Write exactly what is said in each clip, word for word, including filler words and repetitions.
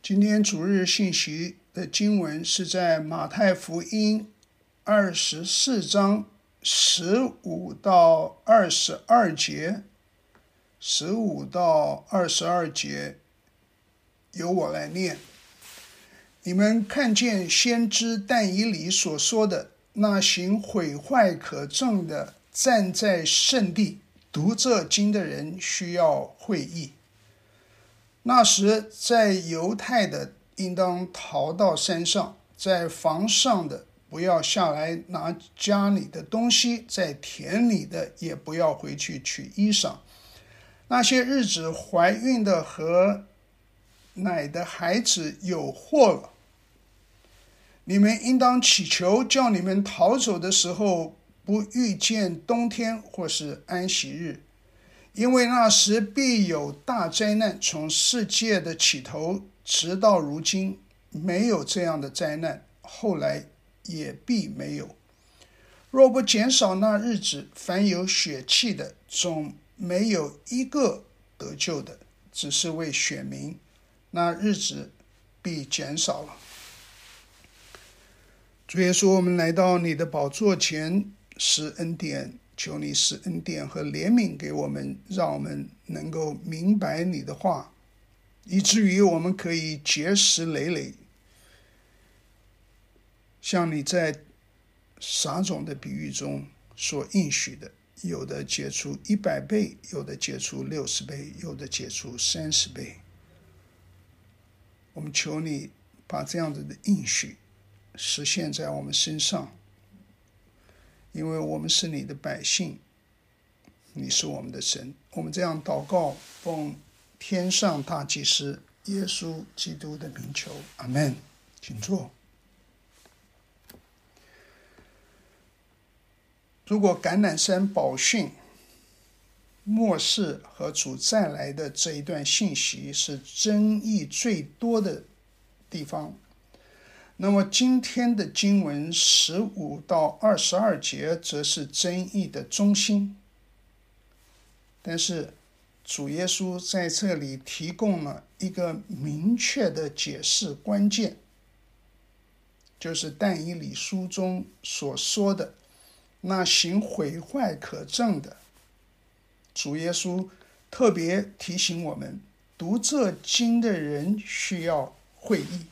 今天主日信息的经文是在马太福音二十四章十五到二十二节，十五到二十二节，由我来念。你们看见先知但以理所说的，那行毁坏可憎的，站在圣地读这经的人需要会意。那时在犹太的应当逃到山上，在房上的不要下来拿家里的东西，在田里的也不要回去取衣裳。那些日子怀孕的和奶的孩子有祸了。你们应当祈求，叫你们逃走的时候不遇见冬天或是安息日，因为那时必有大灾难，从世界的起头直到如今，没有这样的灾难，后来也必没有。若不减少那日子，凡有血气的，总没有一个得救的，只是为选民，那日子必减少了。主耶稣，我们来到你的宝座前，施恩典，求你施恩典和怜悯给我们，让我们能够明白你的话，以至于我们可以结实累累，像你在撒种的比喻中所应许的，有的结出一百倍，有的结出六十倍，有的结出三十倍。我们求你把这样子的应许实现在我们身上，因为我们是你的百姓，你是我们的神。我们这样祷告，奉天上大祭司耶稣基督的名求，阿们。请坐。如果橄榄山宝训、末世和主再来的这一段信息是争议最多的地方，那么今天的经文十五到二十二节则是争议的中心。但是主耶稣在这里提供了一个明确的解释关键，就是但以理书中所说的那行毁坏可憎的。主耶稣特别提醒我们，读这经的人需要会意。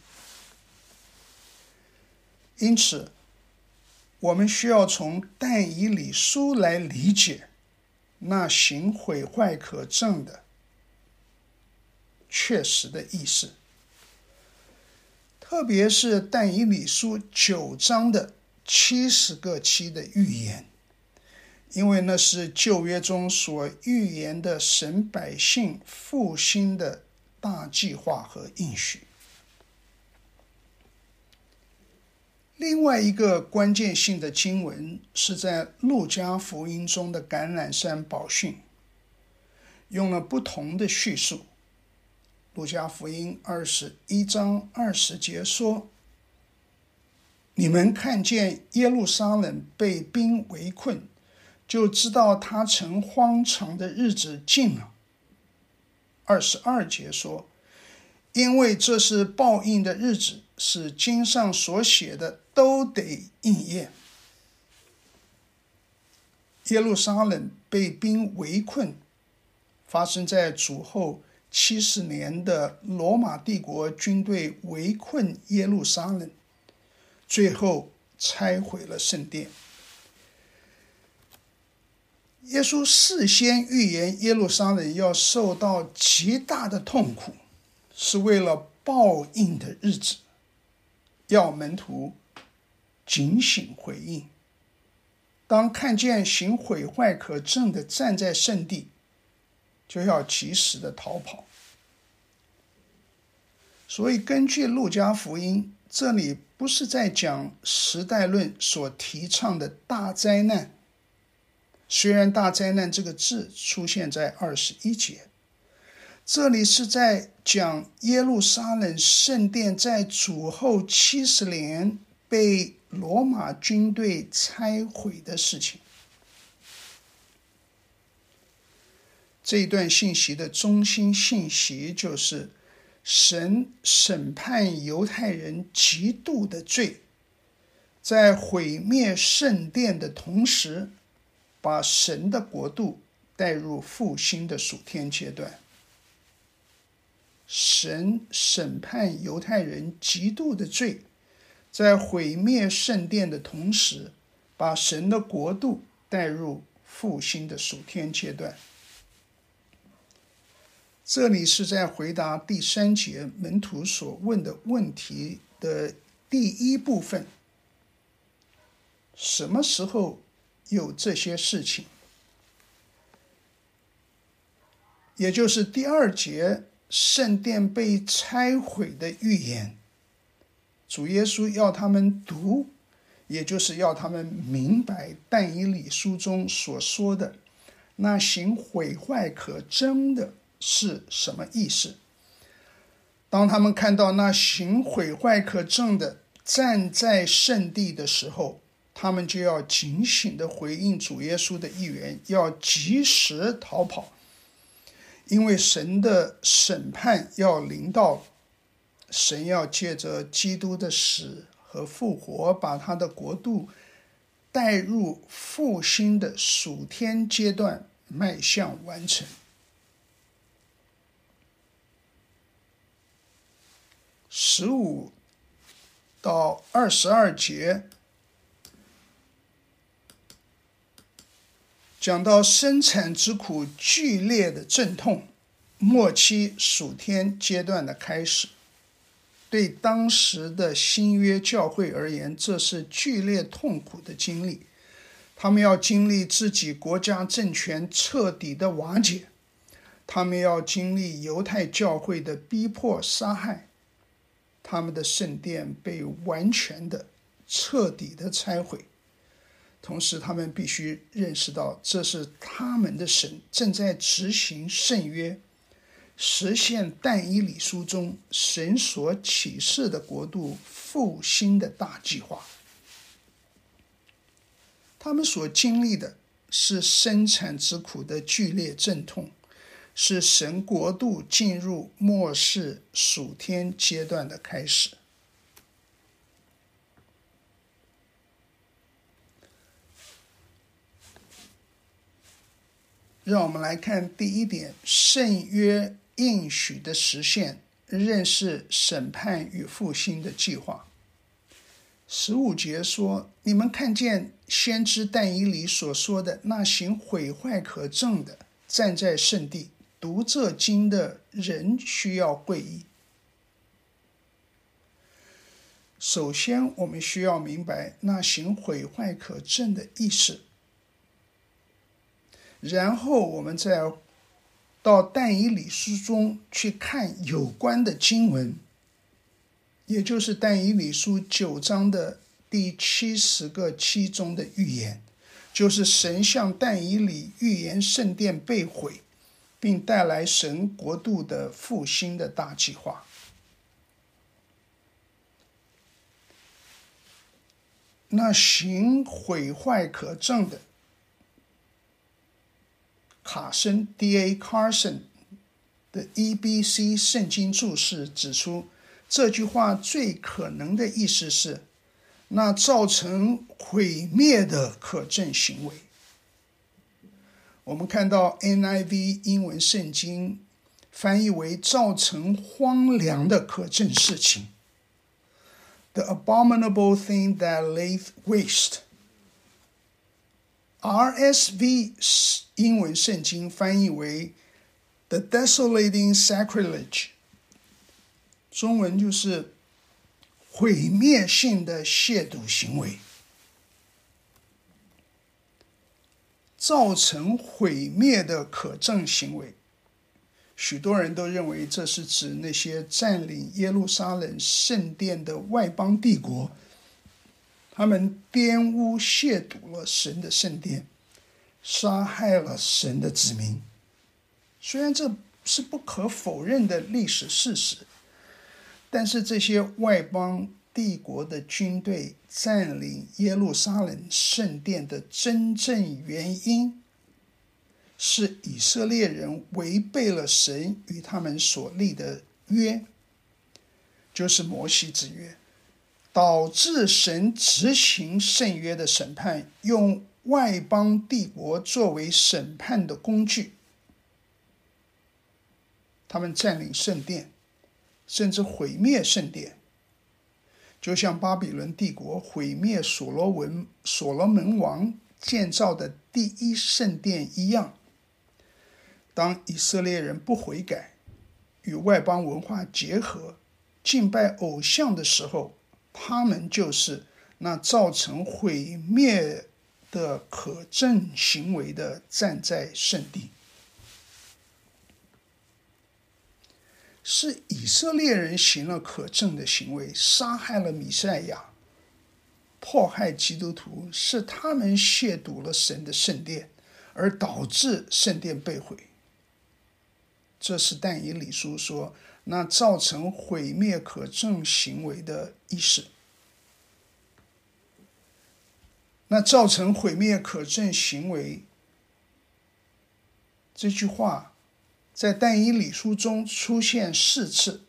因此我们需要从但以理书来理解那行毁坏可憎的确实的意思，特别是但以理书九章的七十个期的预言，因为那是旧约中所预言的神百姓复兴的大计划和应许。另外一个关键性的经文是在路加福音中的橄榄山宝训，用了不同的叙述。路加福音二十一章二十节说，你们看见耶路撒冷被兵围困，就知道他曾荒场的日子近了。二十二节说，因为这是报应的日子，是经上所写的都得应验。耶路撒冷被兵围困，发生在主后七十年的罗马帝国军队围困耶路撒冷，最后拆毁了圣殿。耶稣事先预言耶路撒冷要受到极大的痛苦，是为了报应的日子，要门徒警醒回应。当看见行毁坏可憎的站在圣地，就要及时的逃跑。所以根据路加福音，这里不是在讲时代论所提倡的大灾难，虽然大灾难这个字出现在二十一节，这里是在讲耶路撒冷圣殿在主后七十年被罗马军队拆毁的事情。这一段信息的中心信息就是神审判犹太人极度的罪，在毁灭圣殿的同时，把神的国度带入复兴的属天阶段。神审判犹太人极度的罪，在毁灭圣殿的同时，把神的国度带入复兴的属天阶段。这里是在回答第三节门徒所问的问题的第一部分。什么时候有这些事情？也就是第二节圣殿被拆毁的预言。主耶稣要他们读，也就是要他们明白但以理书中所说的那行毁坏可憎的是什么意思。当他们看到那行毁坏可憎的站在圣地的时候，他们就要警醒地回应主耶稣的预言，要及时逃跑，因为神的审判要临到，神要借着基督的死和复活，把他的国度带入复兴的属天阶段，迈向完成。十五到二十二节讲到生产之苦剧烈的阵痛，末期属天阶段的开始。对当时的新约教会而言，这是剧烈痛苦的经历。他们要经历自己国家政权彻底的瓦解，他们要经历犹太教会的逼迫杀害，他们的圣殿被完全的彻底的拆毁。同时他们必须认识到，这是他们的神正在执行圣约，实现但以理书中神所启示的国度复兴的大计划。他们所经历的是生产之苦的剧烈阵痛，是神国度进入末世属天阶段的开始。让我们来看第一点，圣约应许的实现，认识审判与复兴的计划。十五节说，你们看见先知但以理所说的那行毁坏可憎的站在圣地，读这经的人需要会意。首先我们需要明白那行毁坏可憎的意思，然后我们再到但以理书中去看有关的经文，也就是但以理书九章的第七十个七中的预言，就是神向但以理预言圣殿被毁，并带来神国度的复兴的大计划。那行毁坏可憎的，卡森 D A Carson 的 E B C 圣经注释指出，这句话最可能的意思是那造成毁灭的可憎行为。我们看到 N I V 英文圣经翻译为造成荒凉的可憎事情， The abominable thing that laid waste。 R S V 英文圣经翻译为 The desolating sacrilege， 中文就是毁灭性的亵渎行为。造成毁灭的可憎行为，许多人都认为这是指那些占领耶路撒冷圣殿的外邦帝国，他们玷污亵渎了神的圣殿，杀害了神的子民。虽然这是不可否认的历史事实，但是这些外邦帝国的军队占领耶路撒冷圣殿的真正原因，是以色列人违背了神与他们所立的约，就是摩西之约，导致神执行圣约的审判，用外邦帝国作为审判的工具。他们占领圣殿，甚至毁灭圣殿，就像巴比伦帝国毁灭所罗文所罗门王建造的第一圣殿一样。当以色列人不悔改，与外邦文化结合，敬拜偶像的时候，他们就是那造成毁灭的可憎行为的站在圣地。是以色列人行了可憎的行为，杀害了弥赛亚，迫害基督徒，是他们亵渎了神的圣殿，而导致圣殿被毁。这是但以理书说那造成毁灭可憎行为的意思。那造成毁灭可憎行为这句话在但以理书中出现四次，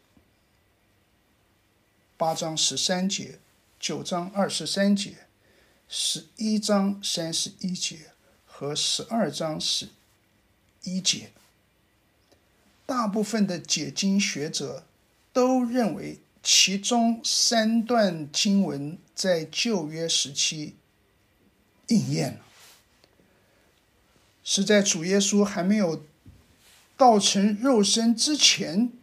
八章十三节、九章二十三节、十一章三十一节和十二章十一节。大部分的解经学者都认为其中三段经文在旧约时期应验了，是在主耶稣还没有道成肉身之前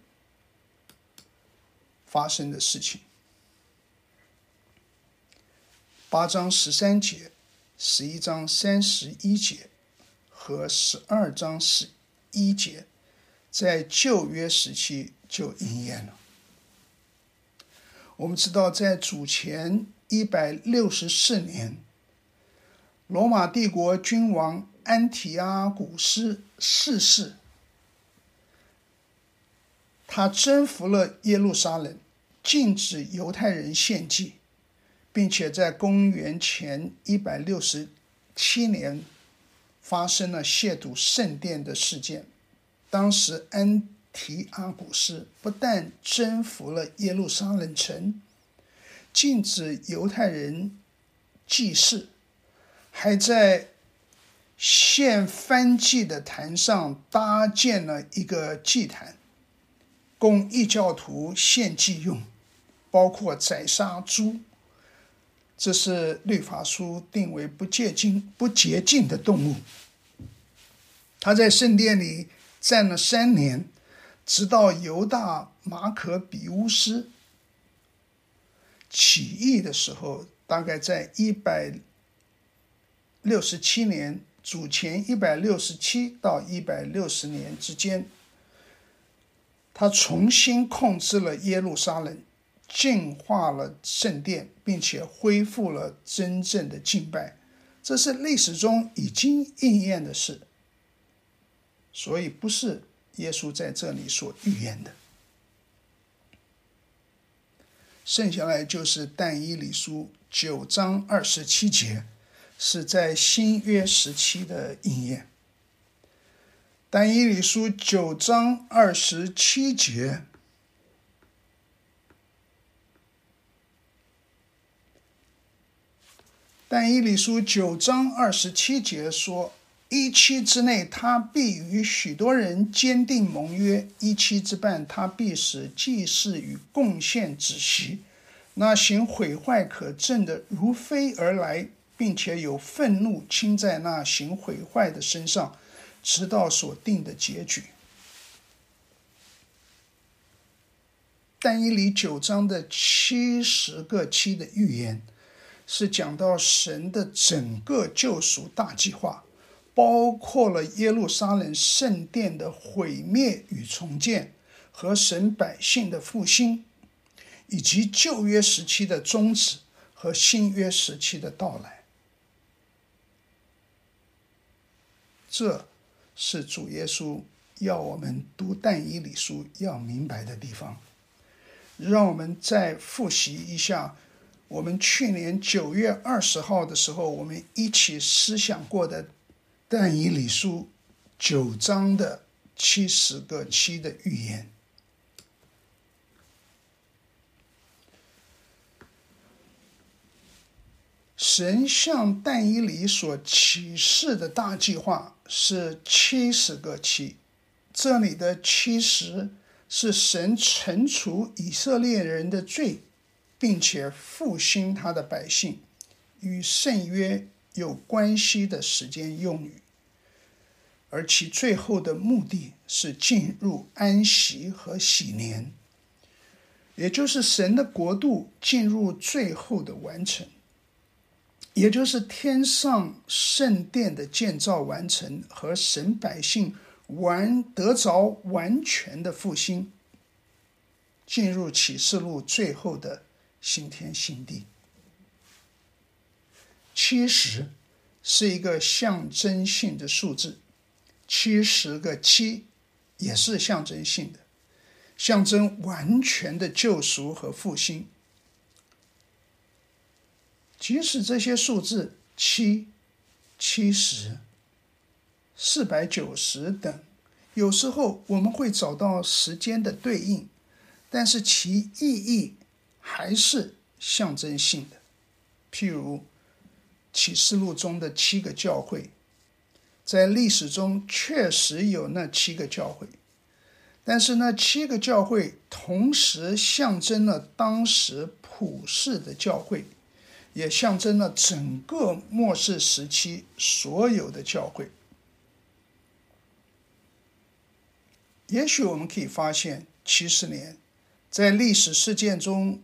发生的事情。八章十三节、十一章三十一节和十二章十一节在旧约时期就应验了。我们知道，在主前一百六十四年，罗马帝国君王安提阿古斯逝世，他征服了耶路撒冷，禁止犹太人献祭，并且在公元前一百六十七年发生了亵渎圣殿的事件。当时安提阿古斯不但征服了耶路撒冷城，禁止犹太人祭祀，还在献燔祭的坛上搭建了一个祭坛，供异教徒献祭用，包括宰杀猪，这是律法书定为不洁净不洁净的动物。他在圣殿里站了三年，直到犹大马可比乌斯起义的时候，大概在一百六十七年，主前一百六十七到一百六十年之间，他重新控制了耶路撒冷，净化了圣殿，并且恢复了真正的敬拜。这是历史中已经应验的事，所以不是耶稣在这里所预言的。剩下来就是但以理书九章二十七节，是在新约时期的应验。但以理书九章二十七节，但以理书九章二十七节说，一期之内，他必与许多人坚定盟约；一期之半，他必使祭祀与贡献止息。那行毁坏可憎的如飞而来，并且有愤怒倾在那行毁坏的身上，直到所定的结局。但以理九章的七十个期的预言，是讲到神的整个救赎大计划，包括了耶路撒冷圣殿的毁灭与重建，和神百姓的复兴，以及旧约时期的终止和新约时期的到来。这是主耶稣要我们读但以理书要明白的地方。让我们再复习一下我们去年九月二十号的时候，我们一起思想过的但以理书九章的七十个期的预言。 神向但以理所启示的大计划是七十个七，这里的七十是神惩除以色列人的罪，并且复兴他的百姓，与圣约有关系的时间用语，而其最后的目的是进入安息和喜年，也就是神的国度进入最后的完成，也就是天上圣殿的建造完成和神百姓完得着完全的复兴，进入启示录最后的新天新地。七十是一个象征性的数字，七十个七也是象征性的，象征完全的救赎和复兴。即使这些数字七、七十、四百九十等，有时候我们会找到时间的对应，但是其意义还是象征性的。譬如启示录中的七个教会，在历史中确实有那七个教会，但是那七个教会同时象征了当时普世的教会，也象征了整个末世时期所有的教会。也许我们可以发现，七十年在历史事件中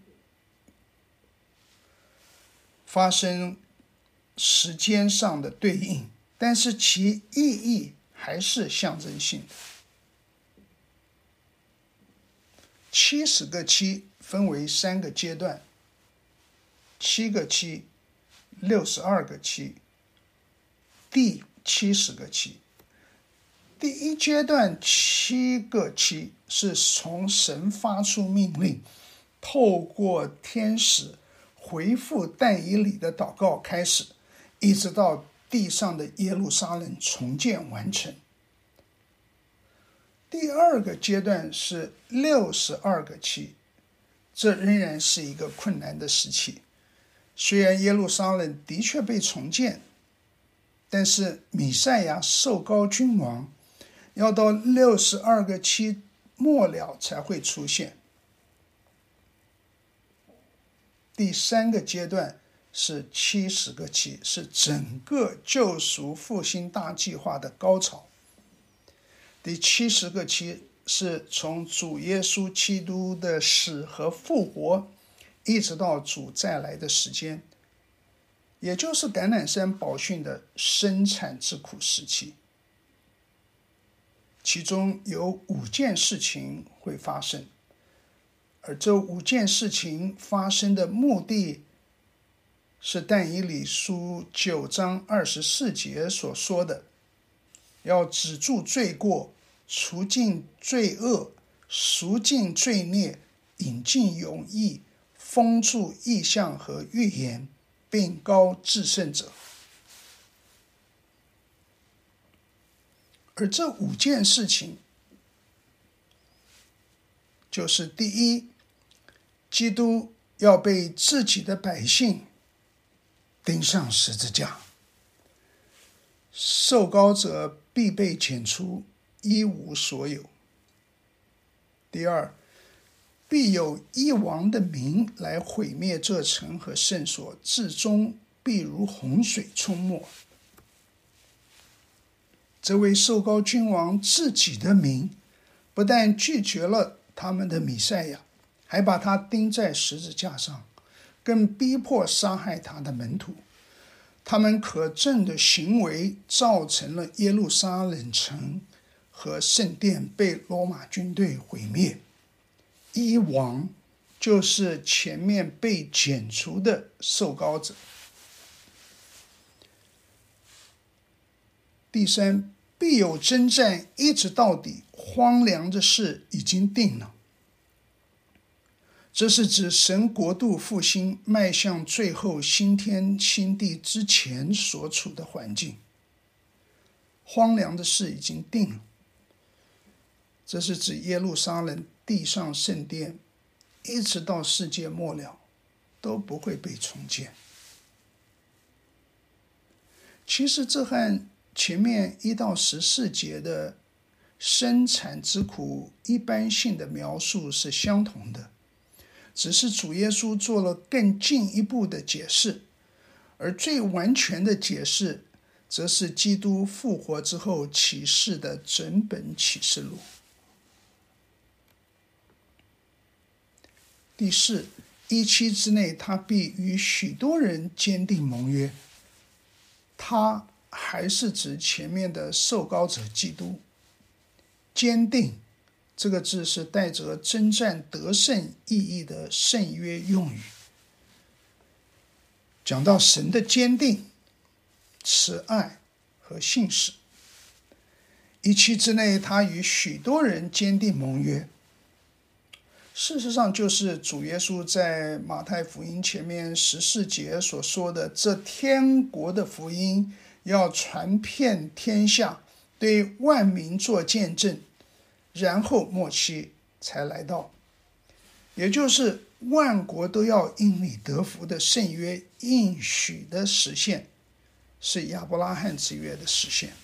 发生时间上的对应，但是其意义还是象征性的。七十个七分为三个阶段，七个七、六十二个七、第七十个七。第一阶段七个七是从神发出命令，透过天使回复但以理的祷告开始，一直到地上的耶路撒冷重建完成。第二个阶段是六十二个七，这仍然是一个困难的时期。虽然耶路撒冷的确被重建，但是弥赛亚受膏君王要到六十二个七末了才会出现。第三个阶段是七十个七，是整个救赎复兴大计划的高潮。第七十个七是从主耶稣基督的死和复活，一直到主再来的时间，也就是橄榄山宝训的生产之苦时期。其中有五件事情会发生，而这五件事情发生的目的是但以理书九章二十四节所说的，要止住罪过，除尽罪恶，赎尽罪孽，引进永义，封住异象和预言，并膏至圣者。而这五件事情，就是第一，基督要被自己的百姓钉上十字架，受膏者必被剪除，一无所有。第二，必有一王的名来毁灭这城和圣所，至终必如洪水冲没。这位受膏君王自己的名不但拒绝了他们的弥赛亚，还把他钉在十字架上，更逼迫杀害他的门徒。他们可憎的行为造成了耶路撒冷城和圣殿被罗马军队毁灭。一王就是前面被剪除的受膏者。第三，必有征战一直到底，荒凉的事已经定了。这是指神国度复兴迈向最后新天新地之前所处的环境。荒凉的事已经定了，这是指耶路撒冷地上圣殿一直到世界末了都不会被重建。 其实这和前面一到十四节的生产之苦一般性的描述是相同的，只是主耶稣做了更进一步的解释，而最完全的解释则是基督复活之后启示的整本启示录。第四，一期之内，他必与许多人坚定盟约。他还是指前面的受膏者基督。坚定这个字是带着征战得胜意义的圣约用语，讲到神的坚定、慈爱和信实。一期之内，他与许多人坚定盟约。事实上，就是主耶稣在马太福音前面十四节所说的，这天国的福音要传遍天下，对万民做见证，然后末期才来到，也就是万国都要因你得福的圣约应许的实现，是亚伯拉罕之约的实现。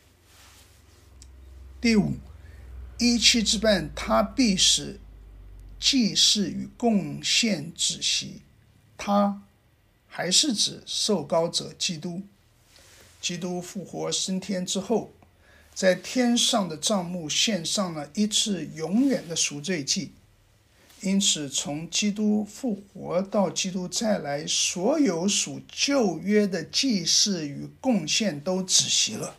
第五，一期之半，他必使祭祀与贡献止息。他还是指受膏者基督。基督复活升天之后，在天上的帐幕献上了一次永远的赎罪祭，因此从基督复活到基督再来，所有属旧约的祭祀与贡献都止息了。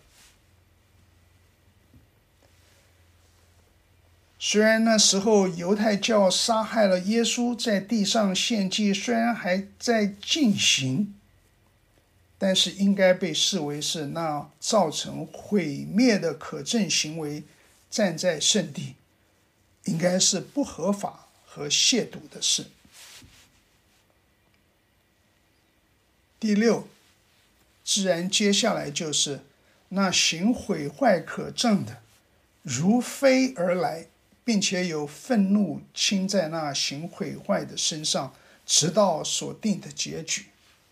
虽然那时候犹太教杀害了耶稣，在地上献祭虽然还在进行，但是应该被视为是那造成毁灭的可憎行为站在圣地，应该是不合法和亵渎的事。第六，自然接下来就是那行毁坏可憎的如飞而来，并且有愤怒倾在那行毁坏的身上，直到所定的结局。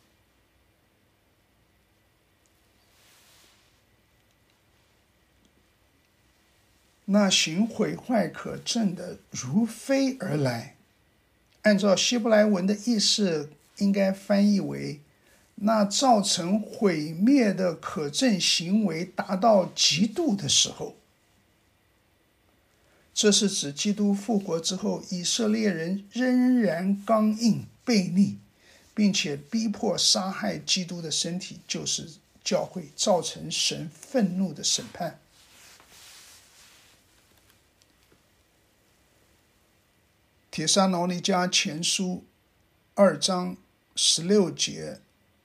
那行毁坏可憎的如飞而来，按照希伯来文的意思，应该翻译为那造成毁灭的可憎行为达到极度的时候。这是指基督复活之后，以色列人仍然刚硬悖逆，并且逼迫杀害基督的身体，就是教会，造成神愤怒的审判。帖撒罗尼迦前书二章十六节、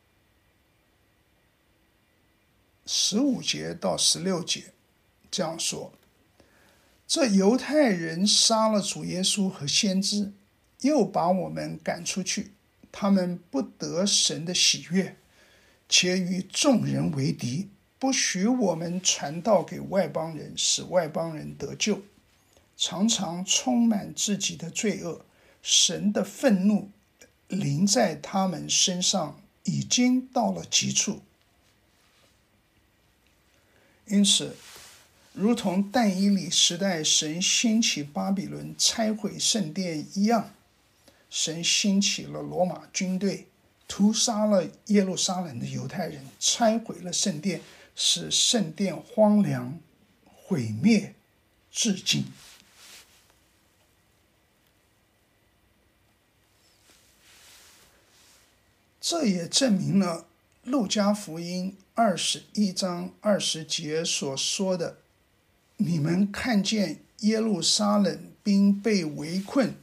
十五节到十六节这样说：这犹太人杀了主耶稣和先知，又把我们赶出去，他们不得神的喜悦，且与众人为敌，不许我们传道给外邦人，使外邦人得救，常常充满自己的罪恶，神的愤怒临在他们身上，已经到了极处。因此如同但以理时代神兴起巴比伦拆毁圣殿一样，神兴起了罗马军队，屠杀了耶路撒冷的犹太人，拆毁了圣殿，使圣殿荒凉毁灭至今。这也证明了路加福音二十一章二十节所说的，你们看见耶路撒冷兵被围困，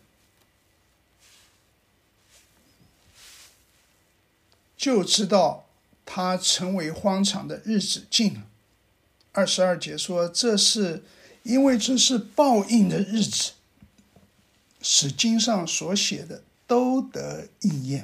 就知道它成为荒场的日子近了。二十二节说，这是因为这是报应的日子，使经上所写的都得应验。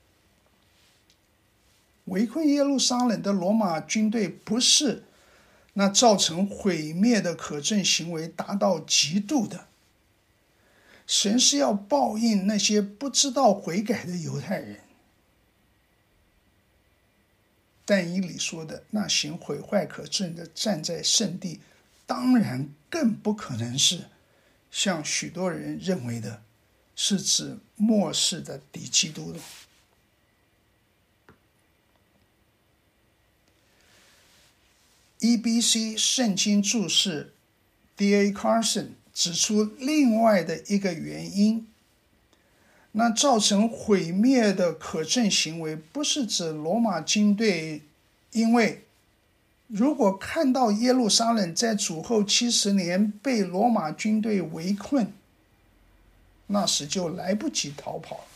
围困耶路撒冷的罗马军队不是那造成毁灭的可憎行为达到极度的，神是要报应那些不知道悔改的犹太人。 但以理说的那行毁坏可憎的站在圣地，当然更不可能是像许多人认为的，是指末世的敌基督了。E B C 圣经注释 D A Carson 指出另外的一个原因，那造成毁灭的可憎行为不是指罗马军队，因为如果看到耶路撒冷在主后七十年被罗马军队围困，那时就来不及逃跑了。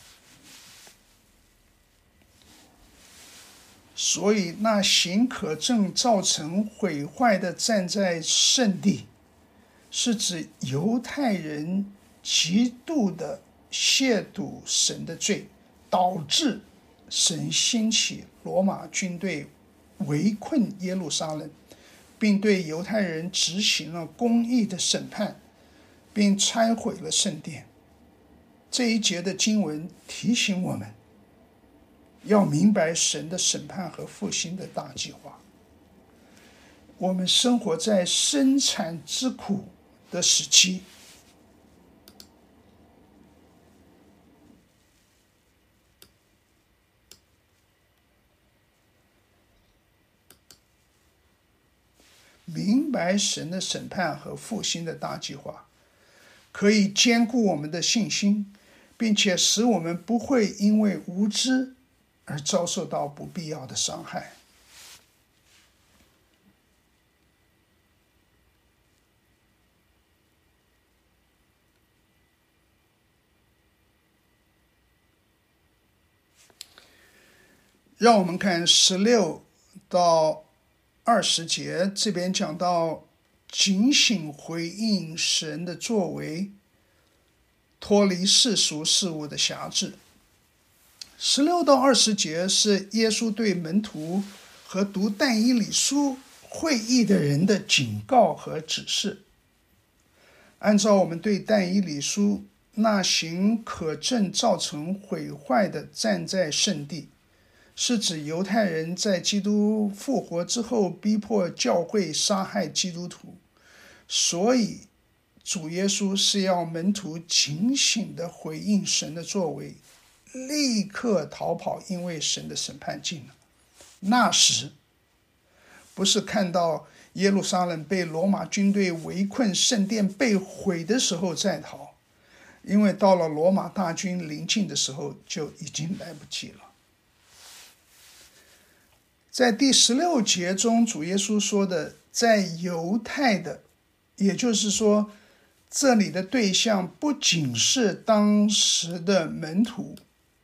所以那行可憎造成毁坏的站在圣地，是指犹太人极度的亵渎神的罪，导致神兴起罗马军队围困耶路撒冷，并对犹太人执行了公义的审判，并拆毁了圣殿。这一节的经文提醒我们，要明白神的审判和复兴的大计划。我们生活在生产之苦的时期，明白神的审判和复兴的大计划，可以坚固我们的信心，并且使我们不会因为无知而遭受到不必要的伤害。让我们看十六到二十节，这边讲到警醒回应神的作为，脱离世俗事物的辖制。十六到二十节是耶稣对门徒和读但以理书会议的人的警告和指示。按照我们对但以理书那行可憎造成毁坏的站在圣地，是指犹太人在基督复活之后逼迫教会杀害基督徒，所以主耶稣是要门徒警醒地回应神的作为，立刻逃跑，因为神的审判近了。那时不是看到耶路撒冷被罗马军队围困，圣殿被毁的时候再逃，因为到了罗马大军临近的时候就已经来不及了。在第十六节中，主耶稣说的在犹太的，也就是说这里的对象不仅是当时的门徒，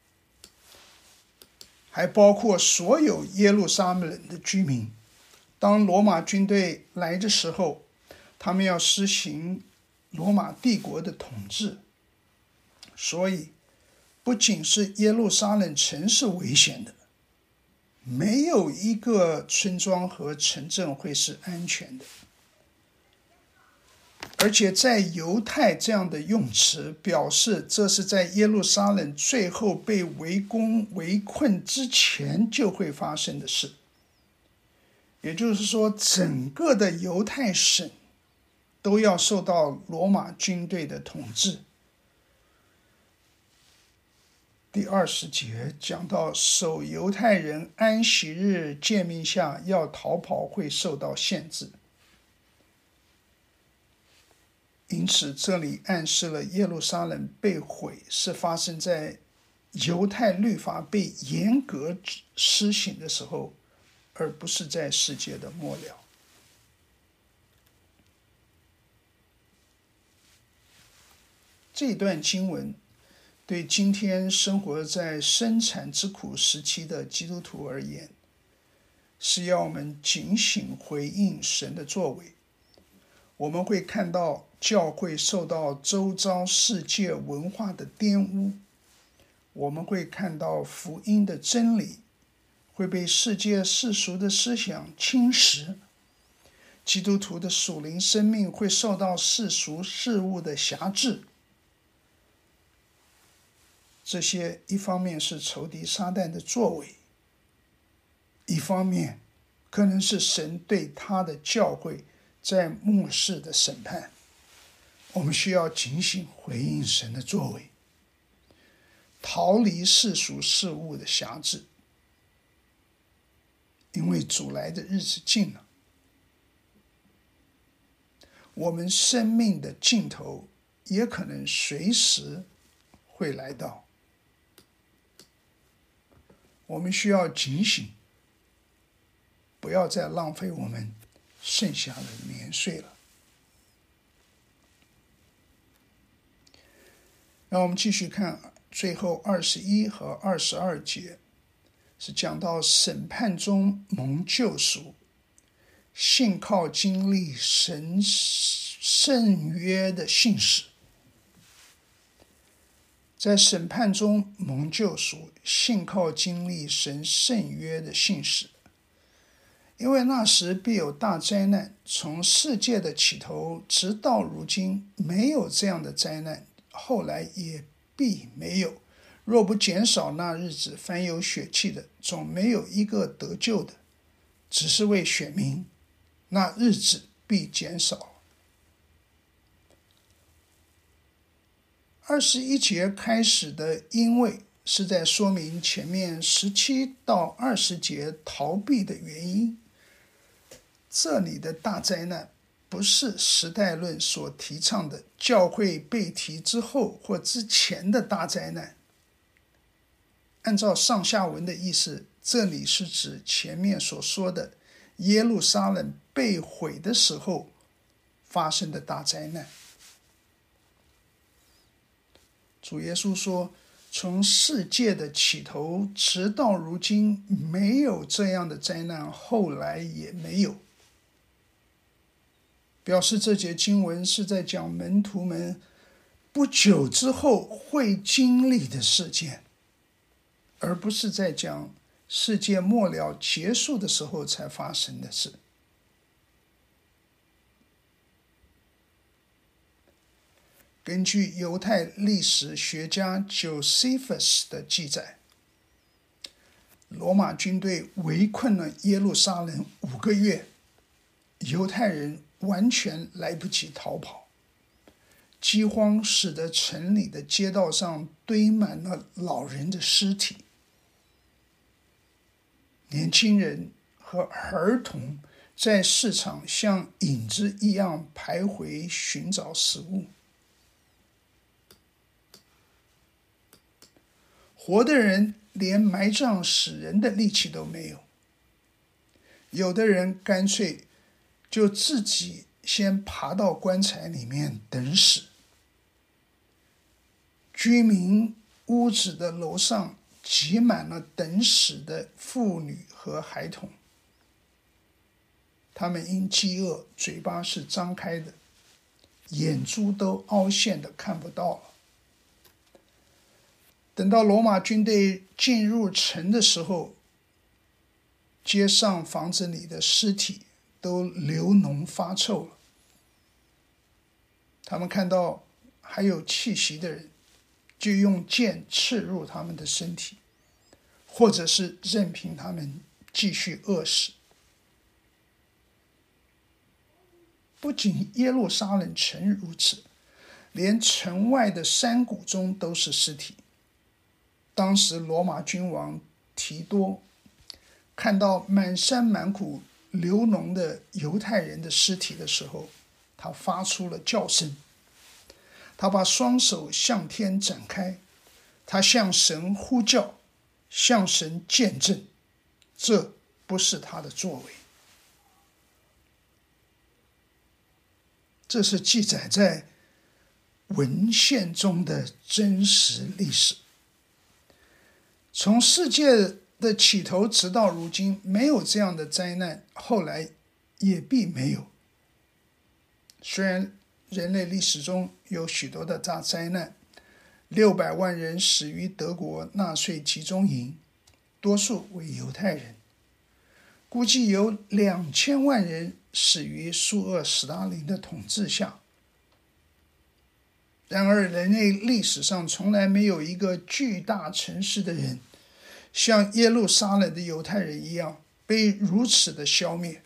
还包括所有耶路撒冷的居民。当罗马军队来的时候，他们要施行罗马帝国的统治，所以不仅是耶路撒冷城是危险的，没有一个村庄和城镇会是安全的。而且在犹太这样的用词表示这是在耶路撒冷最后被围攻围困之前就会发生的事，也就是说整个的犹太省都要受到罗马军队的统治。第二十节讲到守犹太人安息日诫命下要逃跑会受到限制，因此这里暗示了耶路撒冷被毁是发生在犹太律法被严格施行的时候，而不是在世界的末了。这段经文对今天生活在生产之苦时期的基督徒而言，是要我们警醒回应神的作为。我们会看到教会受到周遭世界文化的玷污，我们会看到福音的真理会被世界世俗的思想侵蚀，基督徒的属灵生命会受到世俗事物的辖制。这些一方面是仇敌撒旦的作为，一方面可能是神对他的教会在末世的审判。我们需要警醒回应神的作为，逃离世俗事物的辖制，因为主来的日子近了，我们生命的尽头也可能随时会来到。我们需要警醒，不要再浪费我们剩下的年岁了。让我们继续看最后二十一和二十二节，是讲到审判中蒙救赎，信靠经历神圣约的信使。在审判中蒙救赎，信靠经历神圣约的信使。因为那时必有大灾难，从世界的起头直到如今，没有这样的灾难，后来也必没有。若不减少那日子，凡有血气的，总没有一个得救的，只是为选民，那日子必减少。二十一节开始的因为是在说明前面十七到二十节逃避的原因。这里的大灾难不是时代论所提倡的教会被提之后或之前的大灾难。按照上下文的意思，这里是指前面所说的耶路撒冷被毁的时候发生的大灾难。主耶稣说，从世界的起头直到如今，没有这样的灾难，后来也没有。表示这节经文是在讲门徒们不久之后会经历的事件，而不是在讲世界末了结束的时候才发生的事。根据犹太历史学家 Josephus 的记载，罗马军队围困了耶路撒冷五个月，犹太人完全来不及逃跑。饥荒使得城里的街道上堆满了老人的尸体，年轻人和儿童在市场像影子一样徘徊寻找食物。活的人连埋葬死人的力气都没有，有的人干脆就自己先爬到棺材里面等死。居民屋子的楼上挤满了等死的妇女和孩童，他们因饥饿嘴巴是张开的，眼珠都凹陷的看不到了。等到罗马军队进入城的时候，街上房子里的尸体都流脓发臭了。他们看到还有气息的人，就用剑刺入他们的身体，或者是任凭他们继续饿死。不仅耶路撒冷城如此，连城外的山谷中都是尸体。当时罗马君王提多看到满山满谷流脓的犹太人的尸体的时候，他发出了叫声。他把双手向天展开，他向神呼叫，向神见证，这不是他的作为。这是记载在文献中的真实历史。从世界的起头直到如今，没有这样的灾难，后来也必没有。虽然人类历史中有许多的大灾难，六百万人死于德国纳粹集中营，多数为犹太人，估计有两千万人死于苏俄斯大林的统治下。然而人类历史上从来没有一个巨大城市的人像耶路撒冷的犹太人一样被如此的消灭。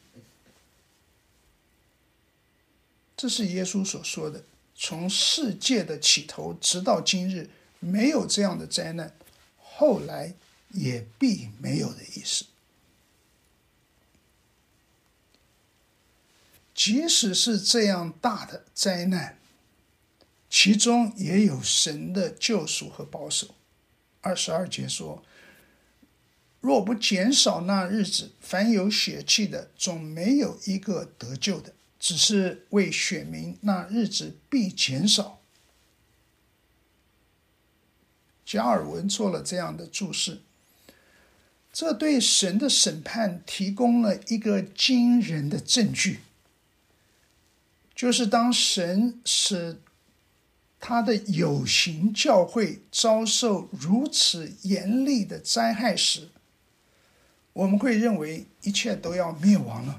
这是耶稣所说的，从世界的起头直到今日，没有这样的灾难，后来也必没有的意思。即使是这样大的灾难，其中也有神的救赎和保守。二十二节说，若不减少那日子，凡有血气的，总没有一个得救的，只是为选民，那日子必减少。加尔文做了这样的注释，这对神的审判提供了一个惊人的证据，就是当神使他的有形教会遭受如此严厉的灾害时，我们会认为一切都要灭亡了。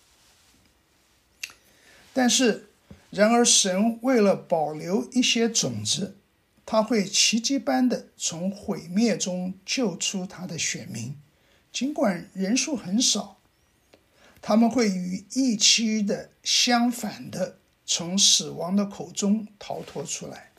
但是，然而神为了保留一些种子，他会奇迹般的从毁灭中救出他的选民，尽管人数很少，他们会与预期的相反的从死亡的口中逃脱出来。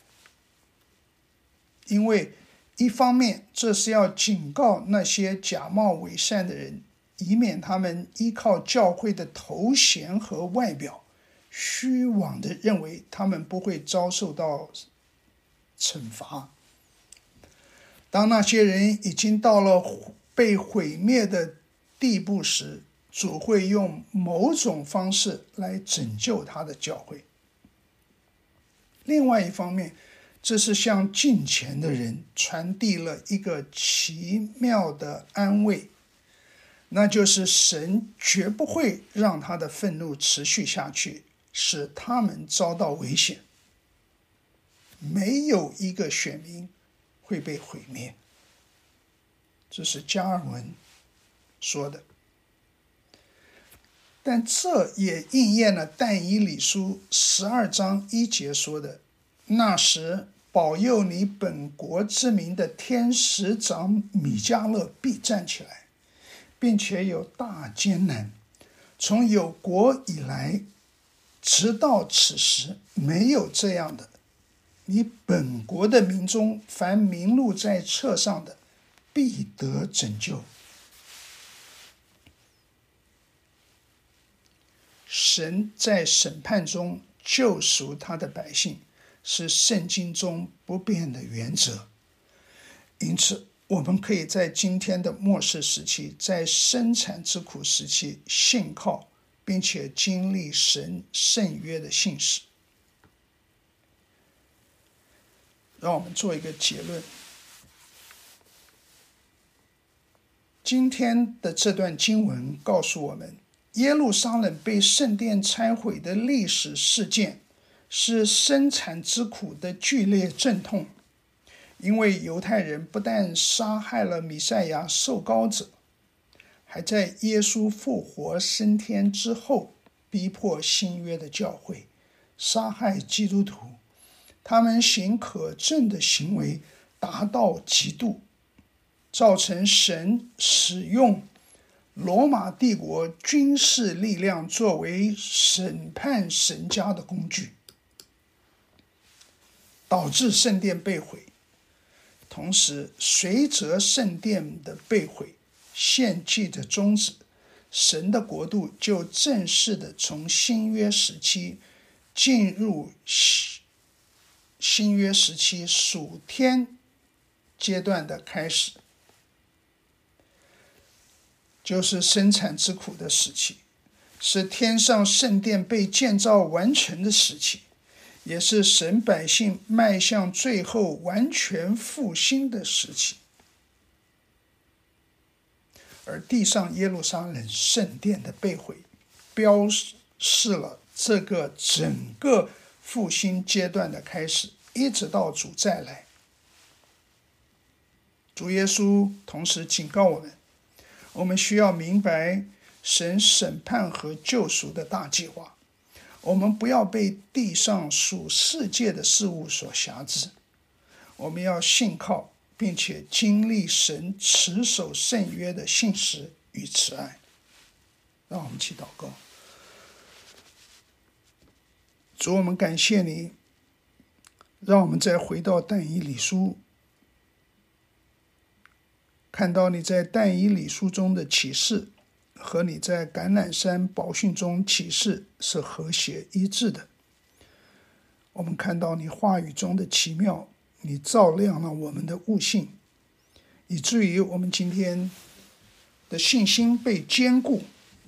因为一方面，这是要警告那些假冒伪善的人，以免他们依靠教会的头衔和外表，虚妄地认为他们不会遭受到惩罚。当那些人已经到了被毁灭的地步时，主会用某种方式来拯救他的教会。另外一方面，这是向近前的人传递了一个奇妙的安慰，那就是神绝不会让他的愤怒持续下去，使他们遭到危险。没有一个选民会被毁灭，这是加尔文说的。但这也应验了但以理书十二章一节说的，那时保佑你本国之民的天使长米迦勒必站起来，并且有大艰难，从有国以来直到此时没有这样的。你本国的民中凡名录在册上的，必得拯救。神在审判中救赎他的百姓，是圣经中不变的原则。因此，我们可以在今天的末世时期，在生产之苦时期，信靠并且经历神圣约的信实。让我们做一个结论。今天的这段经文告诉我们，耶路撒冷被圣殿拆毁的历史事件是生产之苦的剧烈阵痛，因为犹太人不但杀害了弥赛亚受膏者，还在耶稣复活升天之后逼迫新约的教会，杀害基督徒。他们行可憎的行为达到极度，造成神使用罗马帝国军事力量作为审判神家的工具，导致圣殿被毁。同时，随着圣殿的被毁，献祭的终止，神的国度就正式的从新约时期进入新约时期属天阶段的开始，就是生产之苦的时期，是天上圣殿被建造完成的时期，也是神百姓迈向最后完全复兴的时期。而地上耶路撒冷圣殿的被毁，标示了这个整个复兴阶段的开始，一直到主再来。主耶稣同时警告我们，我们需要明白神审判和救赎的大计划，我们不要被地上属世界的事物所辖制，我们要信靠并且经历神持守圣约的信实与慈爱。 让我们去祷告。主，我们感谢你，让我们再回到但以理书，看到你在但以理书中的启示和你在橄榄山宝训中启示是和谐一致的。我们看到你话语中的奇妙，你照亮了我们的悟性，以至于我们今天的信心被坚固，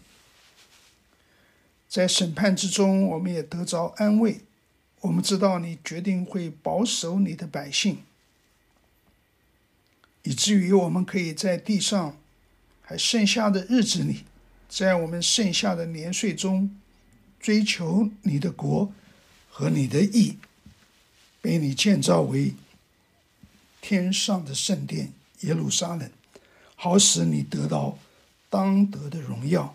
在审判之中我们也得着安慰。我们知道你决定会保守你的百姓，以至于我们可以在地上还剩下的日子里，在我们剩下的年岁中追求你的国和你的义，被你建造为天上的圣殿耶路撒冷，好使你得到当得的荣耀。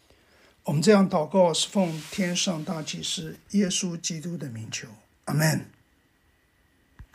我们这样祷告是奉天上大祭司耶稣基督的名求，阿们。